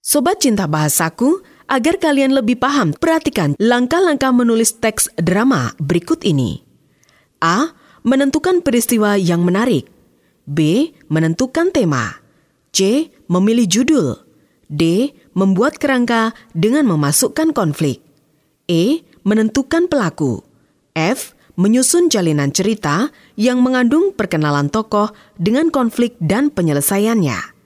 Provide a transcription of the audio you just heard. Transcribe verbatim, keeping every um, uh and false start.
Sobat Cinta Bahasaku, agar kalian lebih paham, perhatikan langkah-langkah menulis teks drama berikut ini. A. Menentukan peristiwa yang menarik. B. Menentukan tema. C. Memilih judul. D. Membuat kerangka dengan memasukkan konflik. E. Menentukan pelaku. F. Menyusun jalinan cerita yang mengandung perkenalan tokoh dengan konflik dan penyelesaiannya.